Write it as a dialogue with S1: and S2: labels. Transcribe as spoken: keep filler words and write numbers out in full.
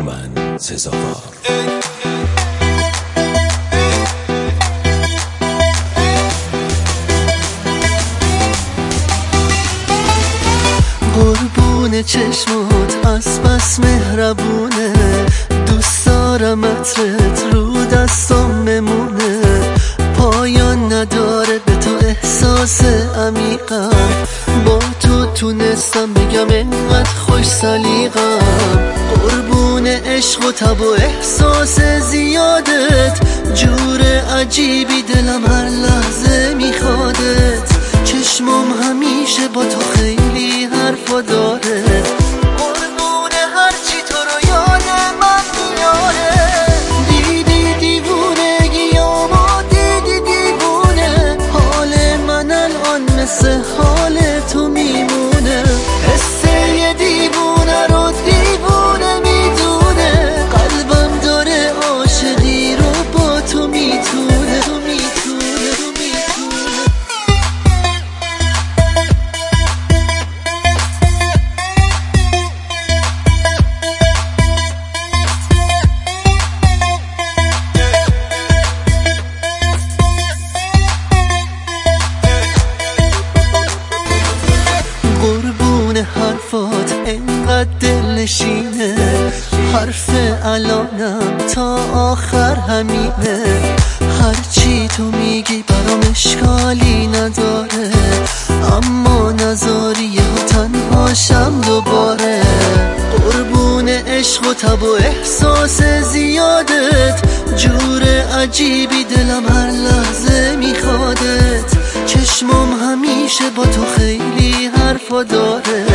S1: من سزاوار.
S2: قربون چشمات از بس مهربونه، دوست دارم عطرت رو دستم ممونه، پایان نداره به تو احساس عمیقم، با تو تونستم بگم انقدر خوش سلیقم. قربون عشق و تب و احساس زیادت، جور عجیبی دلم هر لحظه میخوادت، چشمم همیشه با تو خیلی حرفا داره، قربون هرچی تو رو یاد من میاره. دیدی دیوونگیامو دیدی دیوونه، حال من الان مثل حال تو میمونه، حس یه دیوونه رو دیوونه میدونه، قلبم داره عاشقی رو با تو میتونه، تو میتونه تو میتونه. قربون حرفات انقدر دلنشینه، حرف الانم تا آخر همینه، هرچی تو میگی برام اشکالی نداره، اما نذاری یهو تنهاشم دوباره. قربون عشق و تب و احساس زیادت، جور عجیبی دلم هر لحظه میخوادت، چشمم همیشه با تو خیلی حرفا داره،